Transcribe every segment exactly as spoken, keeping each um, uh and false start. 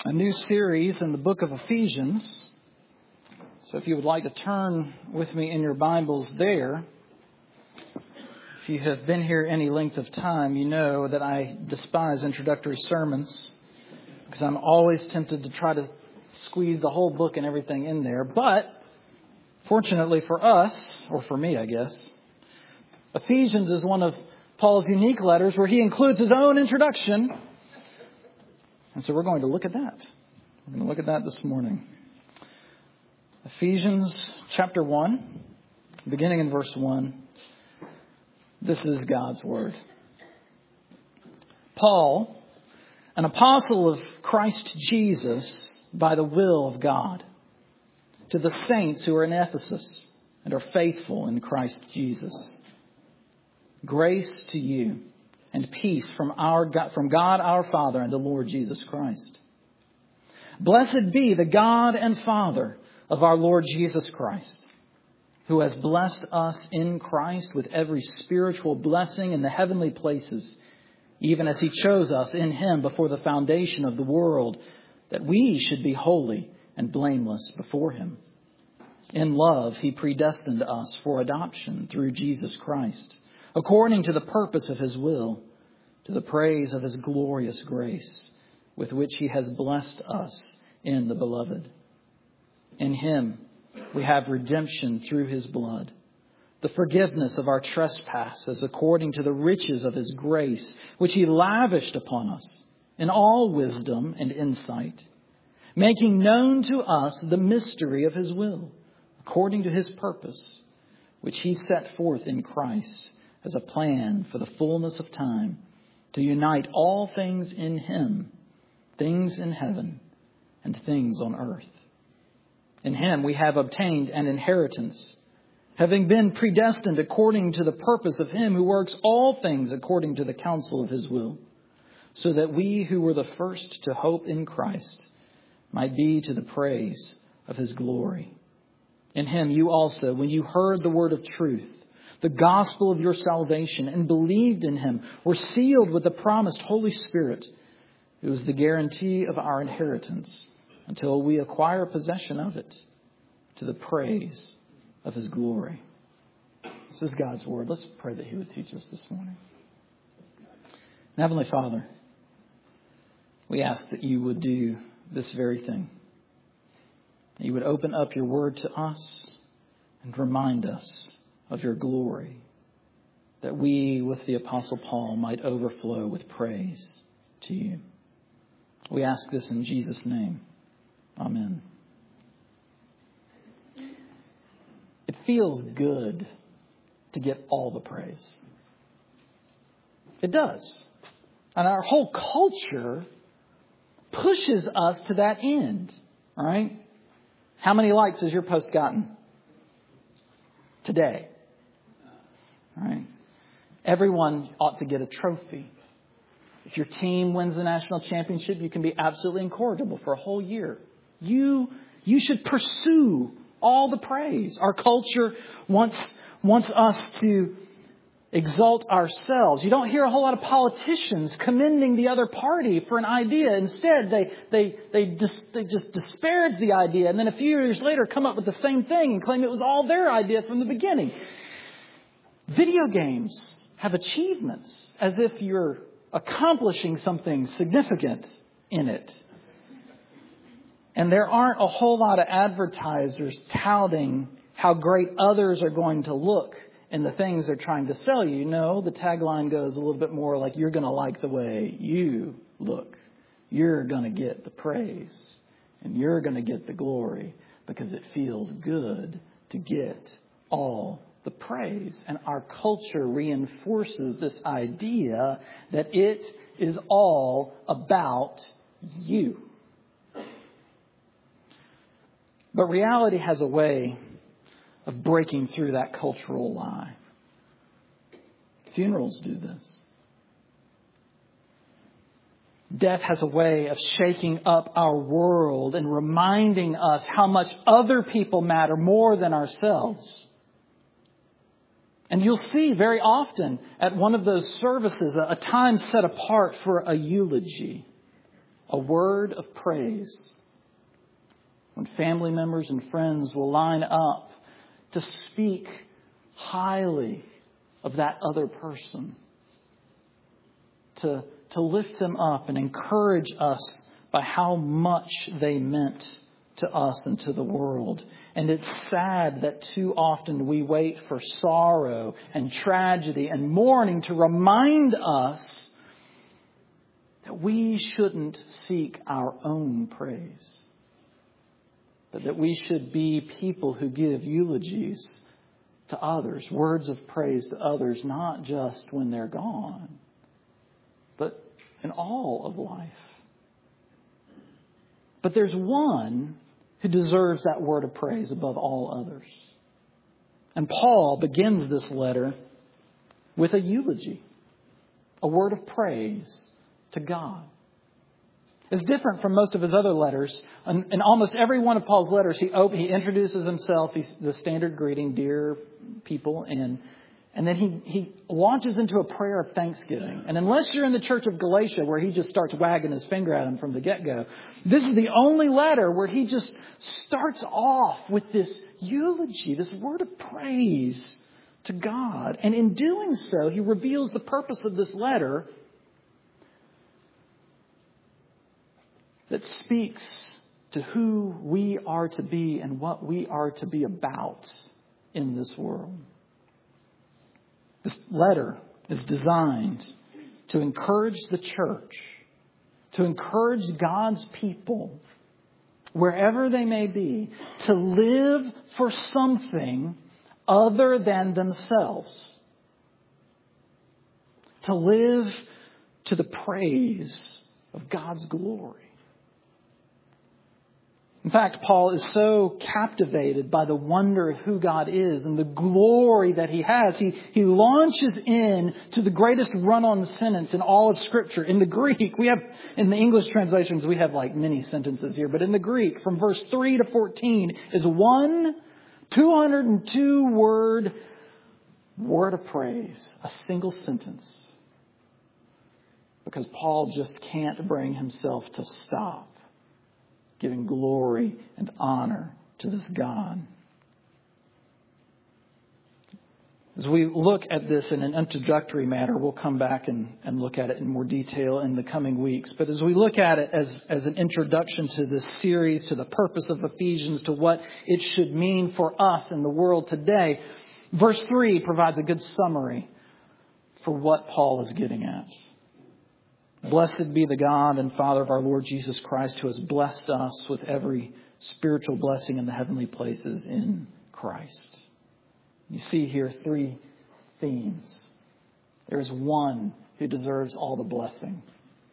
a new series in the book of Ephesians. So if you would like to turn with me in your Bibles there. If you have been here any length of time, you know that I despise introductory sermons because I'm always tempted to try to squeeze the whole book and everything in there. But fortunately for us, or for me, I guess, Ephesians is one of Paul's unique letters where he includes his own introduction. And so we're going to look at that. We're going to look at that this morning. Ephesians chapter one, beginning in verse one. This is God's word. Paul, an apostle of Christ Jesus by the will of God, to the saints who are in Ephesus and are faithful in Christ Jesus. Grace to you and peace from our God, from God our Father and the Lord Jesus Christ. Blessed be the God and Father of our Lord Jesus Christ, who has blessed us in Christ with every spiritual blessing in the heavenly places, even as He chose us in Him before the foundation of the world, that we should be holy and blameless before Him. In love, He predestined us for adoption through Jesus Christ, according to the purpose of His will, to the praise of His glorious grace, with which He has blessed us in the Beloved. In Him we have redemption through His blood, the forgiveness of our trespasses according to the riches of His grace, which He lavished upon us in all wisdom and insight, making known to us the mystery of His will, according to His purpose, which He set forth in Christ as a plan for the fullness of time, to unite all things in Him, things in heaven and things on earth. In Him we have obtained an inheritance, having been predestined according to the purpose of Him who works all things according to the counsel of His will, so that we who were the first to hope in Christ might be to the praise of His glory. In Him you also, when you heard the word of truth, the gospel of your salvation, and believed in Him, were sealed with the promised Holy Spirit, who is the guarantee of our inheritance until we acquire possession of it, to the praise of His glory. This is God's word. Let's pray that He would teach us this morning. Heavenly Father, we ask that you would do this very thing. That you would open up your word to us and remind us of your glory, that we, with the Apostle Paul, might overflow with praise to you. We ask this in Jesus' name. Amen. It feels good to get all the praise. It does. And our whole culture pushes us to that end. All right? How many likes has your post gotten today? All right. Everyone ought to get a trophy. If your team wins the national championship, you can be absolutely incorrigible for a whole year. You, you should pursue all the praise. Our culture wants, wants us to exalt ourselves. You don't hear a whole lot of politicians commending the other party for an idea. Instead, they, they, they, dis, they just disparage the idea. And then a few years later come up with the same thing and claim it was all their idea from the beginning. Video games have achievements as if you're accomplishing something significant in it. And there aren't a whole lot of advertisers touting how great others are going to look in the things they're trying to sell you. No, the tagline goes a little bit more like, you're going to like the way you look. You're going to get the praise and you're going to get the glory because it feels good to get all the praise. And our culture reinforces this idea that it is all about you. But reality has a way of breaking through that cultural lie. Funerals do this. Death has a way of shaking up our world and reminding us how much other people matter more than ourselves. And you'll see very often at one of those services a time set apart for a eulogy. a word of praise. When family members and friends will line up to speak highly of that other person, to, to lift them up and encourage us by how much they meant to us and to the world. And it's sad that too often we wait for sorrow and tragedy and mourning to remind us that we shouldn't seek our own praise, but that we should be people who give eulogies to others, words of praise to others, not just when they're gone, but in all of life. But there's one who deserves that word of praise above all others. And Paul begins this letter with a eulogy, a word of praise to God. It's different from most of his other letters. In, in almost every one of Paul's letters, he op- he introduces himself, he's the standard greeting, dear people, and and then he, he launches into a prayer of thanksgiving. And unless you're in the church of Galatia, where he just starts wagging his finger at him from the get-go, this is the only letter where he just starts off with this eulogy, this word of praise to God. And in doing so, he reveals the purpose of this letter that speaks to who we are to be and what we are to be about in this world. This letter is designed to encourage the church, to encourage God's people, wherever they may be, to live for something other than themselves. To live to the praise of God's glory. In fact, Paul is so captivated by the wonder of who God is and the glory that he has. He, he launches in to the greatest run-on sentence in all of Scripture. In the Greek, we have, in the English translations, we have like many sentences here. But in the Greek, from verse three to fourteen is one two hundred two word word of praise. A single sentence. Because Paul just can't bring himself to stop giving glory and honor to this God. As we look at this in an introductory manner, we'll come back and, and look at it in more detail in the coming weeks. But as we look at it as, as an introduction to this series, to the purpose of Ephesians, to what it should mean for us in the world today, verse three provides a good summary for what Paul is getting at. Blessed be the God and Father of our Lord Jesus Christ, who has blessed us with every spiritual blessing in the heavenly places in Christ. You see here three themes. There's one who deserves all the blessing.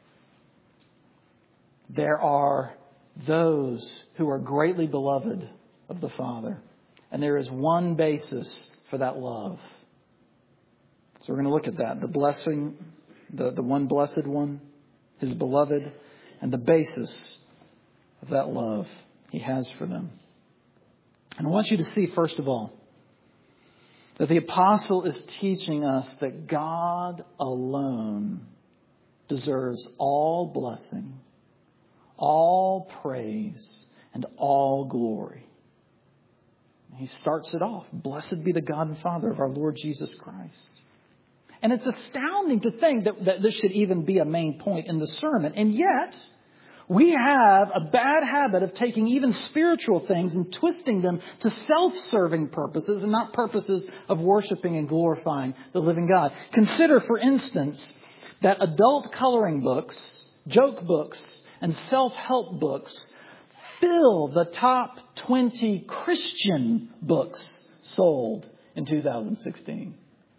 There are those who are greatly beloved of the Father. And there is one basis for that love. So we're going to look at that. The blessing The, the one blessed one, his beloved, and the basis of that love he has for them. And I want you to see, first of all, that the apostle is teaching us that God alone deserves all blessing, all praise, and all glory. He starts it off. Blessed be the God and Father of our Lord Jesus Christ. And it's astounding to think that, that this should even be a main point in the sermon. And yet, we have a bad habit of taking even spiritual things and twisting them to self-serving purposes and not purposes of worshiping and glorifying the living God. Consider, for instance, that adult coloring books, joke books, and self-help books fill the top twenty Christian books sold in two thousand sixteen.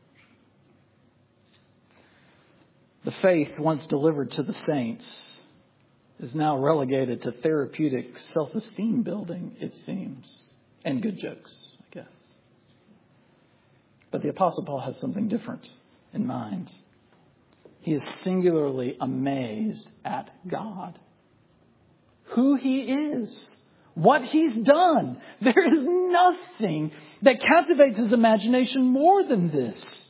The faith once delivered to the saints is now relegated to therapeutic self-esteem building, it seems. And good jokes, I guess. But the Apostle Paul has something different in mind. He is singularly amazed at God. Who he is. What he's done. There is nothing that captivates his imagination more than this.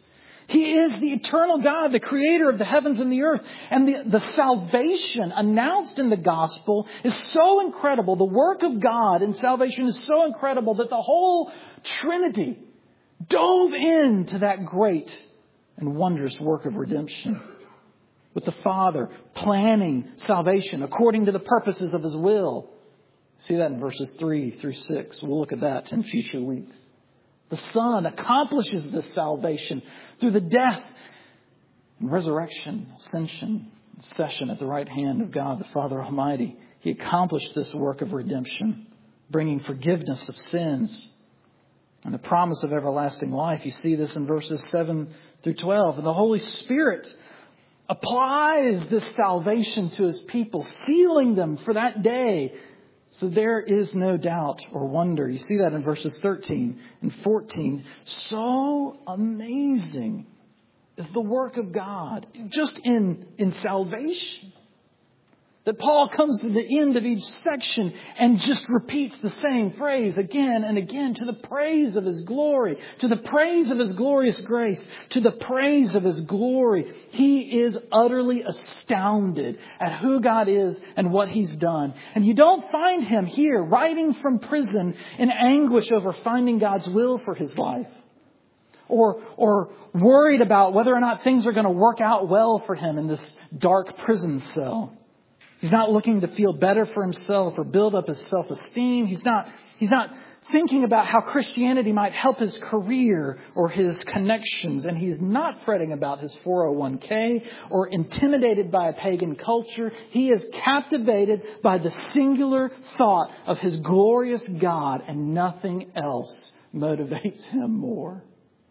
He is the eternal God, the creator of the heavens and the earth. And the, the salvation announced in the gospel is so incredible. The work of God in salvation is so incredible that the whole Trinity dove into that great and wondrous work of redemption. With the Father planning salvation according to the purposes of His will. See that in verses three through six. We'll look at that in future weeks. The Son accomplishes this salvation through the death and resurrection, ascension, and session at the right hand of God, the Father Almighty. He accomplished this work of redemption, bringing forgiveness of sins and the promise of everlasting life. You see this in verses seven through twelve. And the Holy Spirit applies this salvation to His people, sealing them for that day. So there is no doubt or wonder. You see that in verses thirteen and fourteen. So amazing is the work of God just in, in salvation, that Paul comes to the end of each section and just repeats the same phrase again and again, to the praise of His glory, to the praise of His glorious grace, to the praise of His glory. He is utterly astounded at who God is and what He's done. And you don't find him here writing from prison in anguish over finding God's will for his life, or, or worried about whether or not things are going to work out well for him in this dark prison cell. He's not looking to feel better for himself or build up his self-esteem. He's not, he's not thinking about how Christianity might help his career or his connections. And he's not fretting about his four oh one k or intimidated by a pagan culture. He is captivated by the singular thought of his glorious God, and nothing else motivates him more.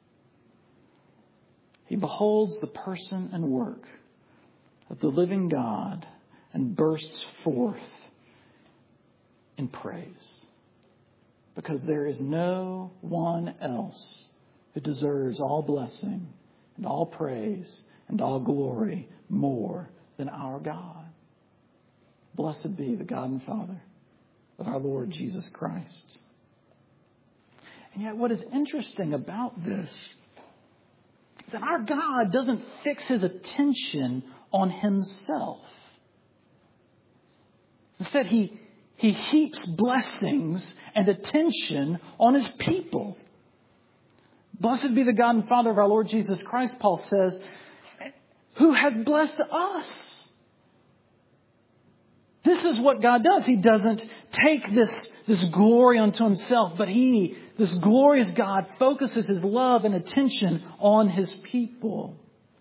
He beholds the person and work of the living God and bursts forth in praise, because there is no one else who deserves all blessing and all praise and all glory more than our God. Blessed be the God and Father of our Lord Jesus Christ. And yet what is interesting about this is that our God doesn't fix His attention on Himself. Instead, he, he heaps blessings and attention on His people. Blessed be the God and Father of our Lord Jesus Christ, Paul says, who has blessed us. This is what God does. He doesn't take this, this glory unto Himself, but He, this glorious God, focuses His love and attention on His people.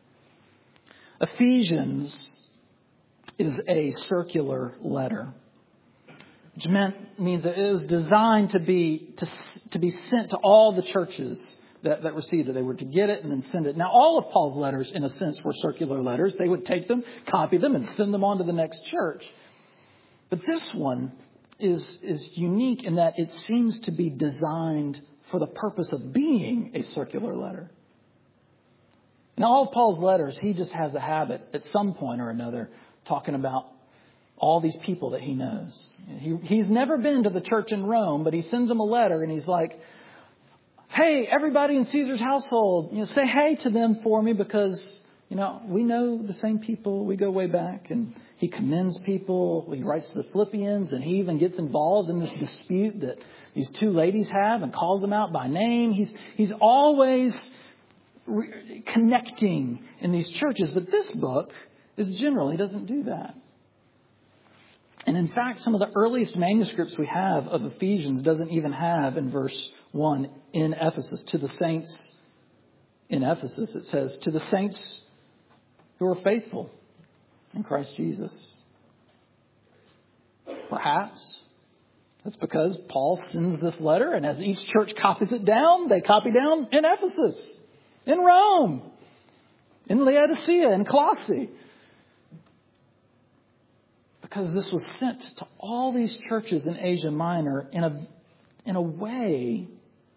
Ephesians is a circular letter, which meant, means that it was designed to be to, to be sent to all the churches that, that received it. They were to get it and then send it. Now, all of Paul's letters, in a sense, were circular letters. They would take them, copy them, and send them on to the next church. But this one is, is unique in that it seems to be designed for the purpose of being a circular letter. In all of Paul's letters, he just has a habit at some point or another talking about all these people that he knows. He, he's never been to the church in Rome, but he sends them a letter and he's like, hey, everybody in Caesar's household, you know, say hey to them for me, because, you know, we know the same people. We go way back. And he commends people. He writes to the Philippians, and he even gets involved in this dispute that these two ladies have and calls them out by name. He's, he's always re- connecting in these churches. But this book is general. He doesn't do that. And in fact, some of the earliest manuscripts we have of Ephesians doesn't even have in verse one, in Ephesus, to the saints in Ephesus. It says, to the saints who are faithful in Christ Jesus. Perhaps that's because Paul sends this letter, and as each church copies it down, they copy down in Ephesus, in Rome, in Laodicea, in Colossae. Because this was sent to all these churches in Asia Minor in a, in a way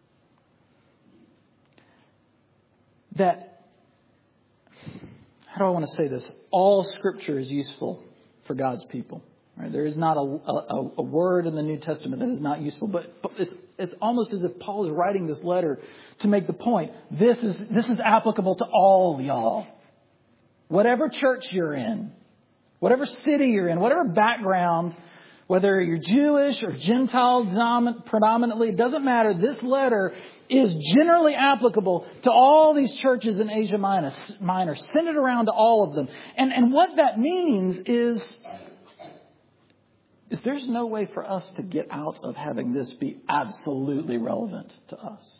that, how do I want to say this? All Scripture is useful for God's people. Right? There is not a, a, a word in the New Testament that is not useful, but, but it's, it's almost as if Paul is writing this letter to make the point. This is, this is applicable to all y'all. Whatever church you're in, whatever city you're in, whatever background, whether you're Jewish or Gentile predominantly, it doesn't matter. This letter is generally applicable to all these churches in Asia Minor, minor centered around to all of them. And, and what that means is, is there's no way for us to get out of having this be absolutely relevant to us.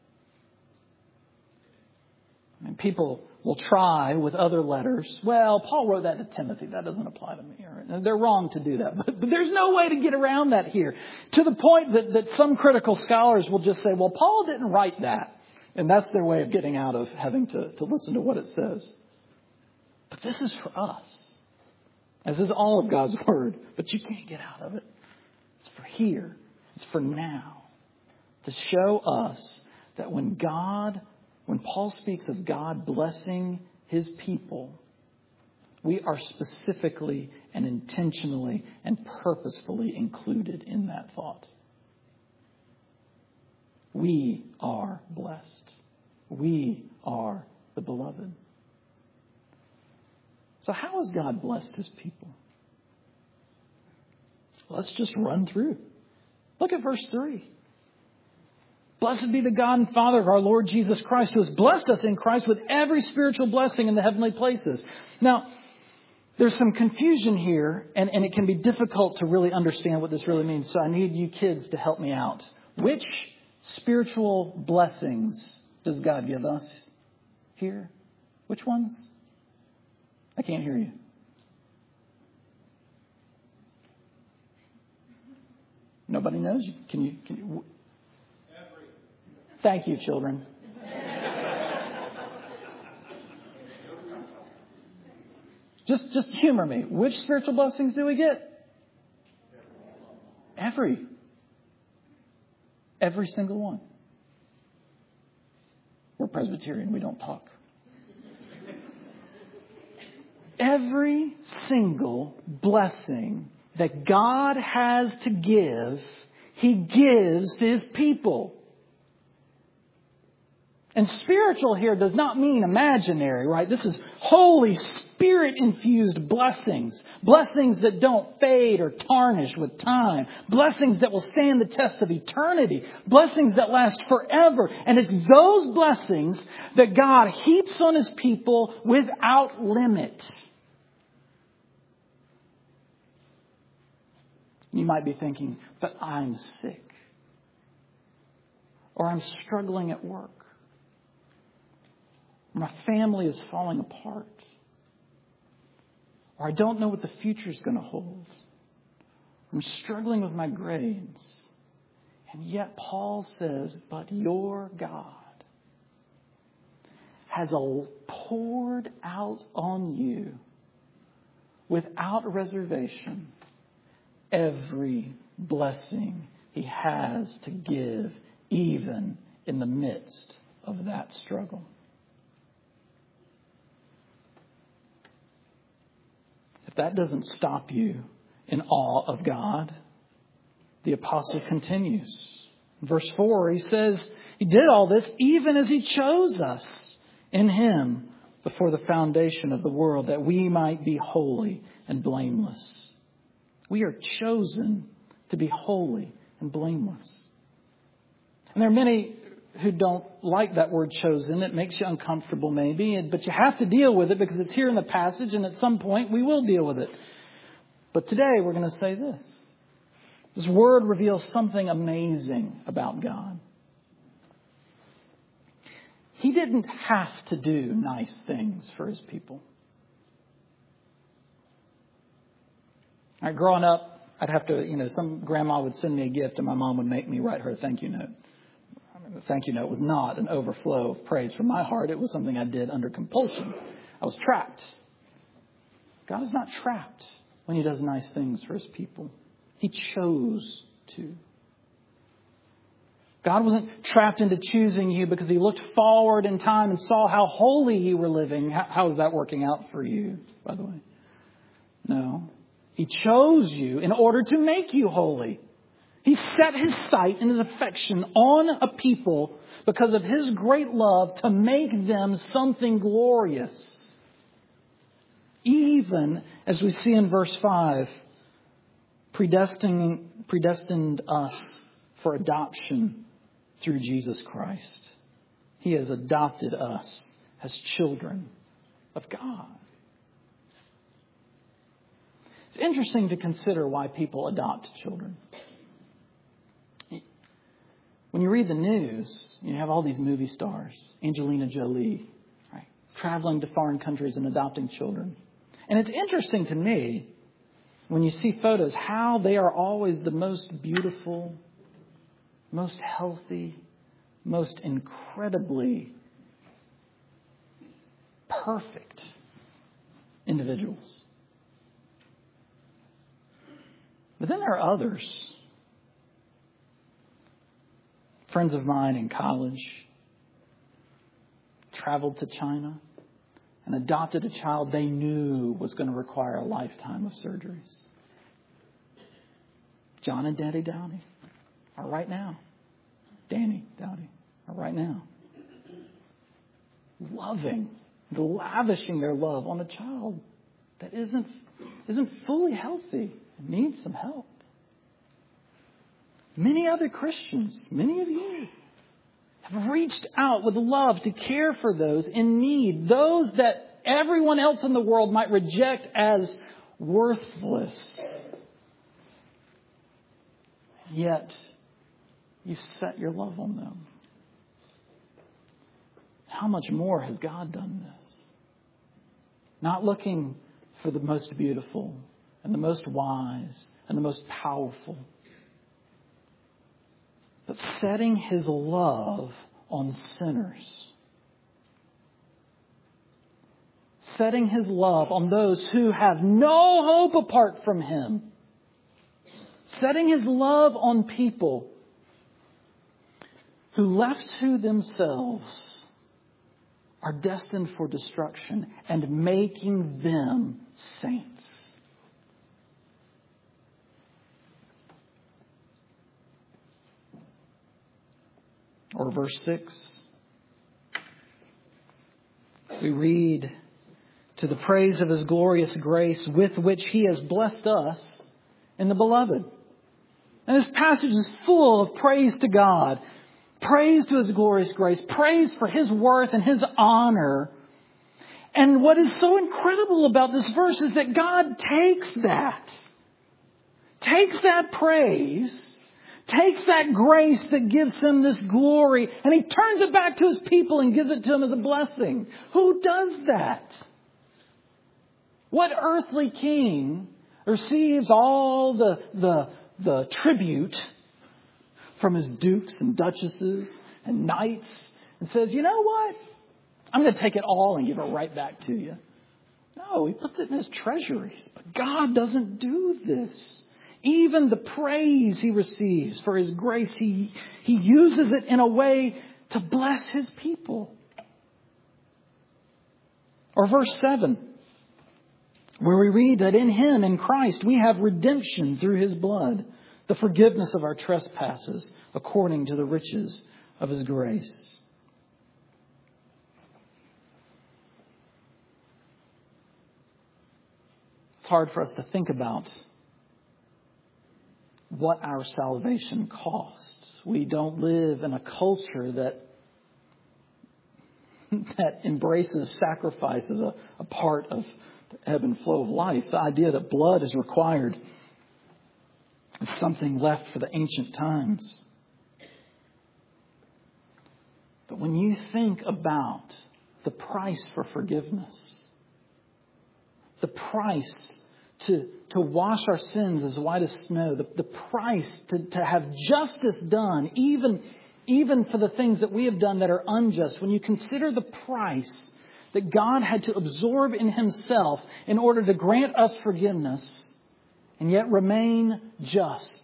I mean, people will try with other letters. Well, Paul wrote that to Timothy. That doesn't apply to me. Or, they're wrong to do that. But, but there's no way to get around that here. To the point that, that some critical scholars will just say, well, Paul didn't write that. And that's their way of getting out of having to, to listen to what it says. But this is for us. As is all of God's word. But you can't get out of it. It's for here. It's for now. To show us that when God... When Paul speaks of God blessing his people, we are specifically and intentionally and purposefully included in that thought. We are blessed. We are the beloved. So how has God blessed his people? Let's just run through. Look at verse three. Blessed be the God and Father of our Lord Jesus Christ, who has blessed us in Christ with every spiritual blessing in the heavenly places. Now, there's some confusion here, and, and it can be difficult to really understand what this really means. So I need you kids to help me out. Which spiritual blessings does God give us here? Which ones? I can't hear you. Nobody knows? Can you... Can you Thank you, children. Just, just humor me. Which spiritual blessings do we get? Every. Every single one. We're Presbyterian. We don't talk. Every single blessing that God has to give, He gives to His people. And spiritual here does not mean imaginary, right? This is Holy Spirit-infused blessings. Blessings that don't fade or tarnish with time. Blessings that will stand the test of eternity. Blessings that last forever. And it's those blessings that God heaps on His people without limit. You might be thinking, but I'm sick. Or I'm struggling at work. My family is falling apart. Or I don't know what the future is going to hold. I'm struggling with my grades. And yet Paul says, but your God has poured out on you without reservation every blessing He has to give, even in the midst of that struggle. If that doesn't stop you in awe of God, the apostle continues. In verse four, he says, He did all this even as He chose us in Him before the foundation of the world, that we might be holy and blameless. We are chosen to be holy and blameless. And there are many who don't like that word chosen. It makes you uncomfortable maybe, but you have to deal with it because it's here in the passage, and at some point we will deal with it. But today we're going to say this. This word reveals something amazing about God. He didn't have to do nice things for His people. All right, growing up, I'd have to, you know, some grandma would send me a gift and my mom would make me write her a thank you note. The thank you note was not an overflow of praise from my heart. It was something I did under compulsion. I was trapped. God is not trapped when He does nice things for His people. He chose to. God wasn't trapped into choosing you because He looked forward in time and saw how holy you were living. How, how is that working out for you, by the way? No. He chose you in order to make you holy. He set His sight and His affection on a people because of His great love to make them something glorious. Even, as we see in verse five, predestining, predestined us for adoption through Jesus Christ. He has adopted us as children of God. It's interesting to consider why people adopt children. When you read the news, you have all these movie stars, Angelina Jolie, right, traveling to foreign countries and adopting children. And it's interesting to me, when you see photos, how they are always the most beautiful, most healthy, most incredibly perfect individuals. But then there are others. Friends of mine in college traveled to China and adopted a child they knew was going to require a lifetime of surgeries. John and Danny Downey are right now. Danny Downey are right now. Loving, lavishing their love on a child that isn't, isn't fully healthy and needs some help. Many other Christians, many of you, have reached out with love to care for those in need, those that everyone else in the world might reject as worthless. Yet, you've set your love on them. How much more has God done this? Not looking for the most beautiful and the most wise and the most powerful, but setting His love on sinners. Setting His love on those who have no hope apart from Him. Setting His love on people who left to themselves are destined for destruction and making them saints. Or verse six, we read, to the praise of His glorious grace with which He has blessed us in the Beloved. And this passage is full of praise to God, praise to His glorious grace, praise for His worth and His honor. And what is so incredible about this verse is that God takes that, takes that praise, takes that grace that gives Him this glory, and He turns it back to His people and gives it to them as a blessing. Who does that? What earthly king receives all the, the, the tribute from his dukes and duchesses and knights and says, you know what? I'm going to take it all and give it right back to you. No, He puts it in His treasuries. But God doesn't do this. Even the praise He receives for His grace, He, he uses it in a way to bless His people. Or verse seven, where we read that in Him, in Christ, we have redemption through His blood, the forgiveness of our trespasses according to the riches of His grace. It's hard for us to think about what our salvation costs. We don't live in a culture that that embraces sacrifice as a, a part of the ebb and flow of life. The idea that blood is required is something left for the ancient times. But when you think about the price for forgiveness, the price to, to wash our sins as white as snow, the, the price to, to have justice done, even, even for the things that we have done that are unjust, when you consider the price that God had to absorb in Himself in order to grant us forgiveness and yet remain just,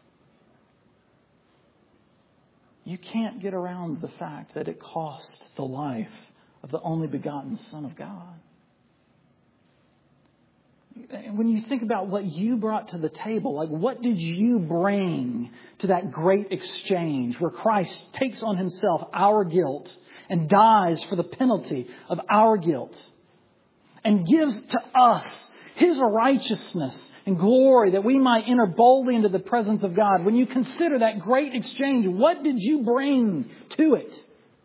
you can't get around the fact that it cost the life of the only begotten Son of God. When you think about what you brought to the table, like what did you bring to that great exchange where Christ takes on himself our guilt and dies for the penalty of our guilt and gives to us his righteousness and glory that we might enter boldly into the presence of God. When you consider that great exchange, what did you bring to it?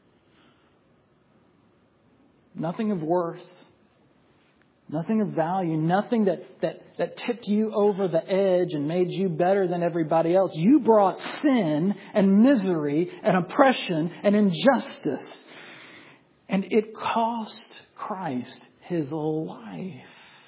Nothing of worth. Nothing of value, nothing that, that, that tipped you over the edge and made you better than everybody else. You brought sin and misery and oppression and injustice. And it cost Christ his life.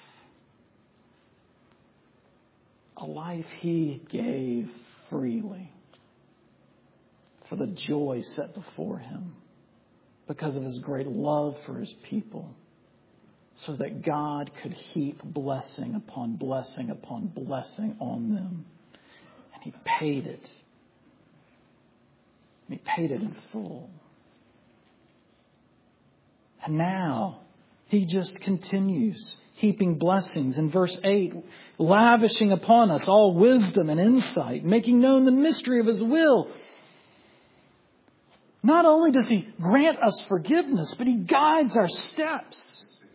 A life he gave freely for the joy set before him because of his great love for his people. So that God could heap blessing upon blessing upon blessing on them. And he paid it. And he paid it in full. And now he just continues heaping blessings. In verse eight, lavishing upon us all wisdom and insight, making known the mystery of his will. Not only does he grant us forgiveness, but he guides our steps.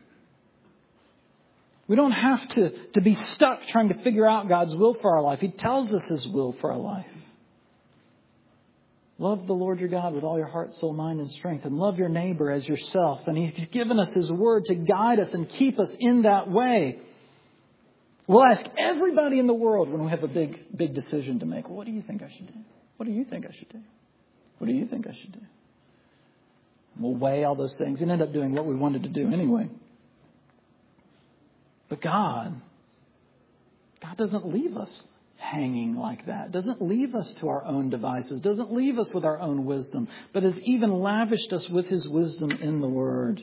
We don't have to, to be stuck trying to figure out God's will for our life. He tells us his will for our life. Love the Lord your God with all your heart, soul, mind, and strength. And love your neighbor as yourself. And he's given us his word to guide us and keep us in that way. We'll ask everybody in the world when we have a big, big decision to make. What do you think I should do? What do you think I should do? What do you think I should do? We'll weigh all those things and end up doing what we wanted to do anyway. But God, God doesn't leave us hanging like that. Doesn't leave us to our own devices. Doesn't leave us with our own wisdom. But has even lavished us with his wisdom in the Word.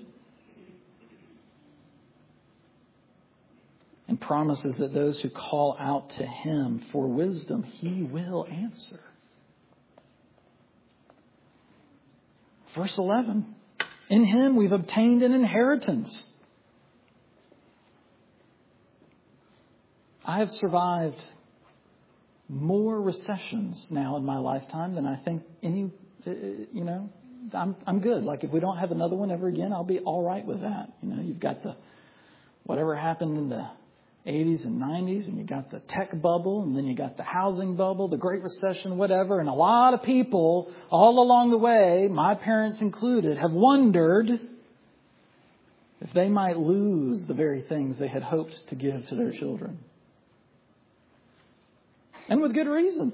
And promises that those who call out to him for wisdom, he will answer. Verse eleven. In him we've obtained an inheritance. I have survived more recessions now in my lifetime than I think any, you know, I'm I'm good. Like if we don't have another one ever again, I'll be all right with that. You know, you've got the, whatever happened in the eighties and nineties, and you got the tech bubble, and then you got the housing bubble, the Great Recession, whatever. And a lot of people all along the way, my parents included, have wondered if they might lose the very things they had hoped to give to their children. And with good reason.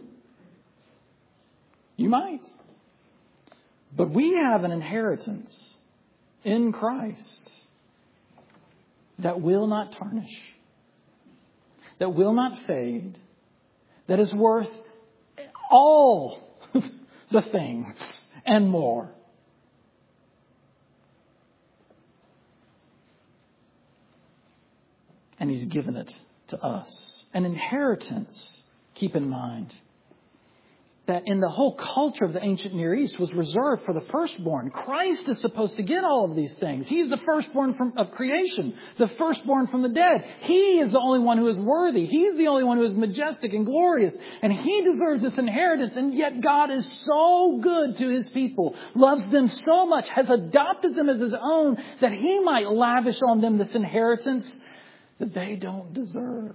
You might. But we have an inheritance in Christ that will not tarnish, that will not fade, that is worth all the things and more. And he's given it to us. An inheritance. Keep in mind that in the whole culture of the ancient Near East was reserved for the firstborn. Christ is supposed to get all of these things. He's the firstborn from, of creation, the firstborn from the dead. He is the only one who is worthy. He's the only one who is majestic and glorious. And he deserves this inheritance. And yet God is so good to his people, loves them so much, has adopted them as his own, that he might lavish on them this inheritance that they don't deserve.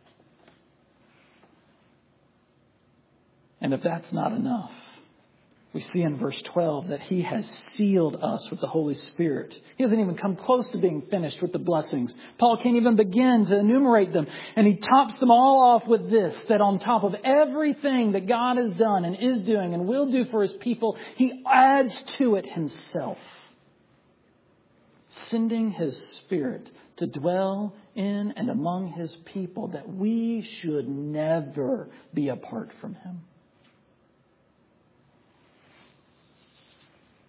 And if that's not enough, we see in verse twelve that he has sealed us with the Holy Spirit. He hasn't even come close to being finished with the blessings. Paul can't even begin to enumerate them. And he tops them all off with this, that on top of everything that God has done and is doing and will do for his people, he adds to it himself, sending his Spirit to dwell in and among his people, that we should never be apart from him.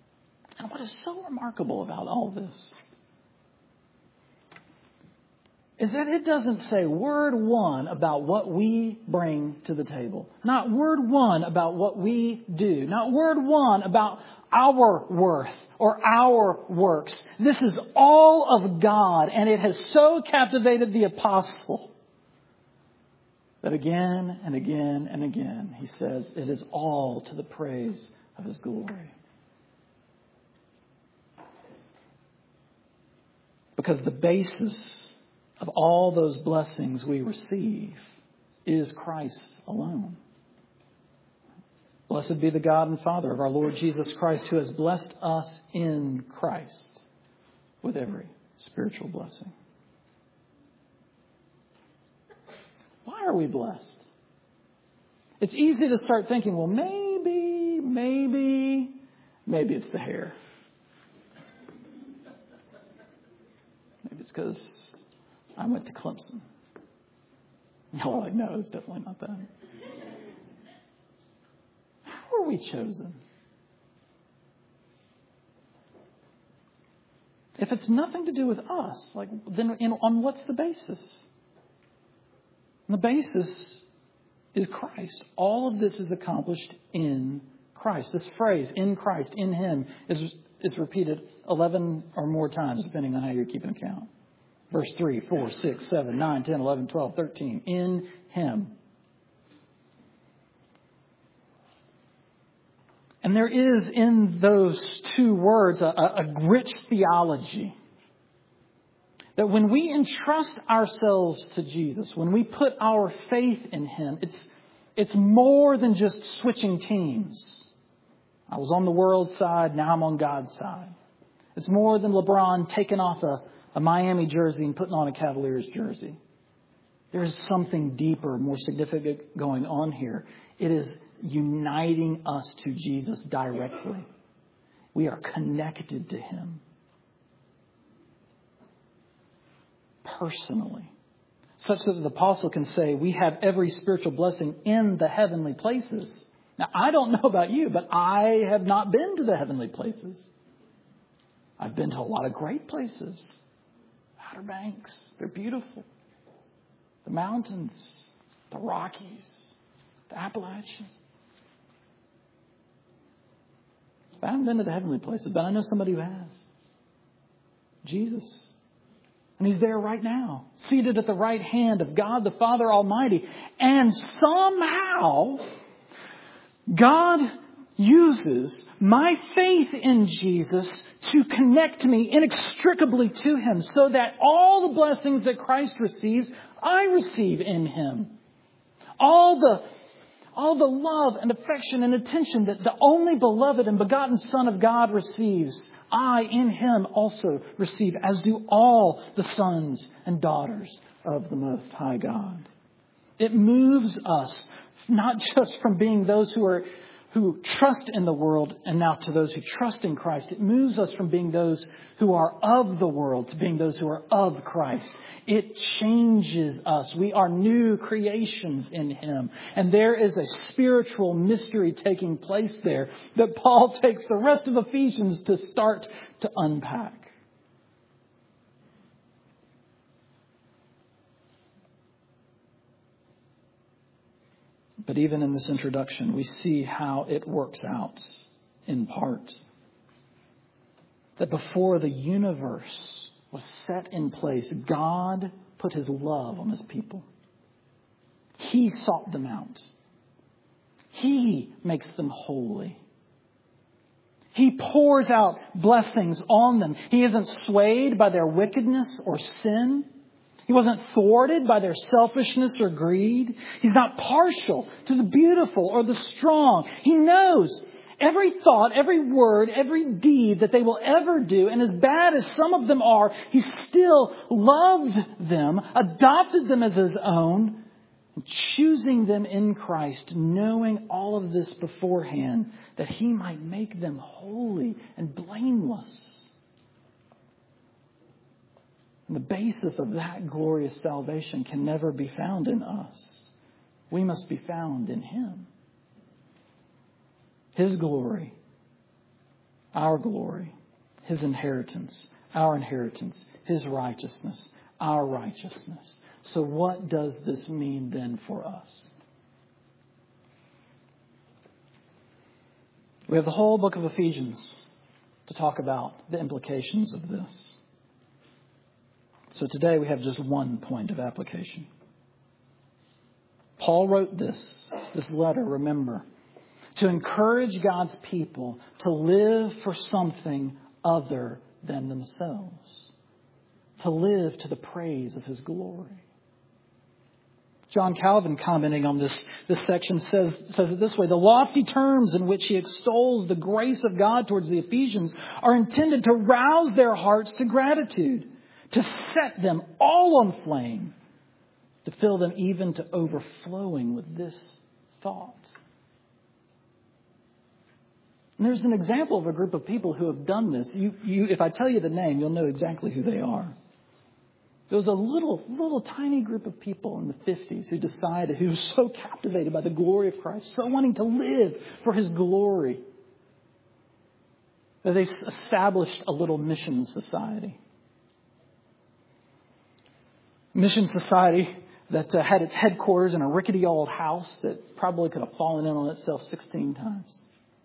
And what is so remarkable about all this is that it doesn't say word one about what we bring to the table. Not word one about what we do. Not word one about our worth or our works. This is all of God, and it has so captivated the apostle that again and again and again he says it is all to the praise of His glory. Because the basis of all those blessings we receive is Christ alone. Blessed be the God and Father of our Lord Jesus Christ, who has blessed us in Christ with every spiritual blessing. Why are we blessed? It's easy to start thinking, well, maybe, maybe, maybe it's the hair. Maybe it's because I went to Clemson. Y'all are like, no, it's definitely not that. How are we chosen? If it's nothing to do with us, like then in, on what's the basis? And the basis is Christ. All of this is accomplished in Christ. This phrase, in Christ, in Him, is, is repeated eleven or more times, depending on how you're keeping count. Verse three, four, six, seven, nine, ten, eleven, twelve, thirteen. In Him. And there is in those two words a, a rich theology. That when we entrust ourselves to Jesus, when we put our faith in Him, it's, it's more than just switching teams. I was on the world side, now I'm on God's side. It's more than LeBron taking off a, a Miami jersey and putting on a Cavaliers jersey. There is something deeper, more significant going on here. It is uniting us to Jesus directly. We are connected to Him personally, such that the apostle can say we have every spiritual blessing in the heavenly places. Now, I don't know about you, but I have not been to the heavenly places. I've been to a lot of great places. Outer Banks, they're beautiful. The mountains, the Rockies, the Appalachians. I haven't been to the heavenly places, but I know somebody who has. Jesus. And He's there right now, seated at the right hand of God the Father Almighty. And somehow, God uses my faith in Jesus to connect me inextricably to Him, so that all the blessings that Christ receives, I receive in Him. All the All the love and affection and attention that the only beloved and begotten Son of God receives, I in Him also receive, as do all the sons and daughters of the Most High God. It moves us not just from being those who are who trust in the world and now to those who trust in Christ. It moves us from being those who are of the world to being those who are of Christ. It changes us. We are new creations in Him. And there is a spiritual mystery taking place there that Paul takes the rest of Ephesians to start to unpack. But even in this introduction, we see how it works out in part. That before the universe was set in place, God put His love on His people. He sought them out. He makes them holy. He pours out blessings on them. He isn't swayed by their wickedness or sin. He wasn't thwarted by their selfishness or greed. He's not partial to the beautiful or the strong. He knows every thought, every word, every deed that they will ever do. And as bad as some of them are, He still loved them, adopted them as His own, choosing them in Christ, knowing all of this beforehand, that He might make them holy and blameless. And the basis of that glorious salvation can never be found in us. We must be found in Him. His glory, our glory, His inheritance, our inheritance, His righteousness, our righteousness. So what does this mean then for us? We have the whole book of Ephesians to talk about the implications of this. So today we have just one point of application. Paul wrote this, this letter, remember, to encourage God's people to live for something other than themselves, to live to the praise of His glory. John Calvin, commenting on this, this section, says, says it this way: the lofty terms in which he extols the grace of God towards the Ephesians are intended to rouse their hearts to gratitude, to set them all on flame, to fill them even to overflowing with this thought. And there's an example of a group of people who have done this. You, you, if I tell you the name, you'll know exactly who they are. There was a little, little tiny group of people in the fifties who decided, who was so captivated by the glory of Christ, so wanting to live for His glory, that they established a little mission society. Mission society that uh, had its headquarters in a rickety old house that probably could have fallen in on itself sixteen times.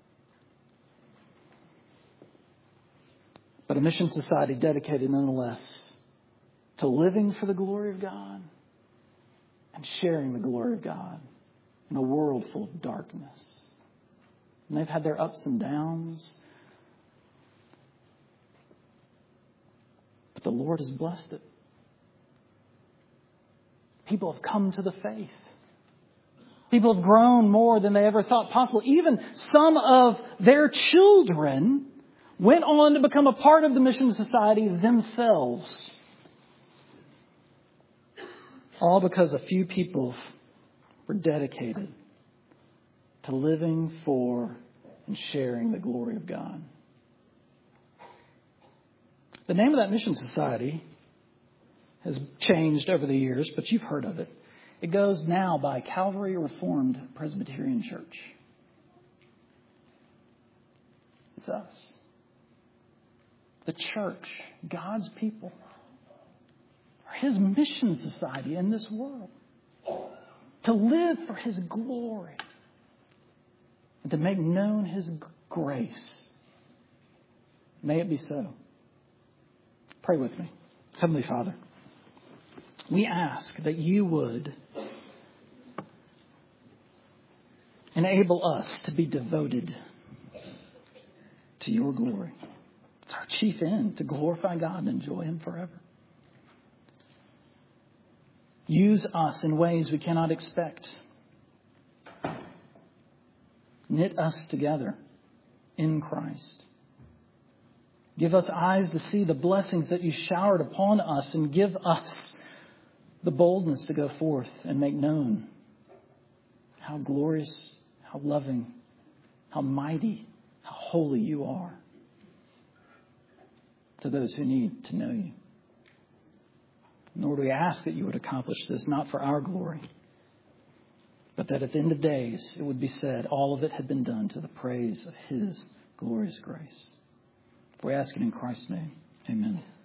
But a mission society dedicated nonetheless to living for the glory of God and sharing the glory of God in a world full of darkness. And they've had their ups and downs. But the Lord has blessed it. People have come to the faith. People have grown more than they ever thought possible. Even some of their children went on to become a part of the mission society themselves. All because a few people were dedicated to living for and sharing the glory of God. The name of that mission society has changed over the years, but you've heard of it. It goes now by Calvary Reformed Presbyterian Church. It's us. The church, God's people, are His mission society in this world. To live for His glory and to make known His grace. May it be so. Pray with me. Heavenly Father, we ask that You would enable us to be devoted to Your glory. It's our chief end, to glorify God and enjoy Him forever. Use us in ways we cannot expect. Knit us together in Christ. Give us eyes to see the blessings that You showered upon us, and give us the boldness to go forth and make known how glorious, how loving, how mighty, how holy You are to those who need to know You. Lord, we ask that You would accomplish this, not for our glory, but that at the end of days it would be said, all of it had been done to the praise of His glorious grace. We ask it in Christ's name. Amen.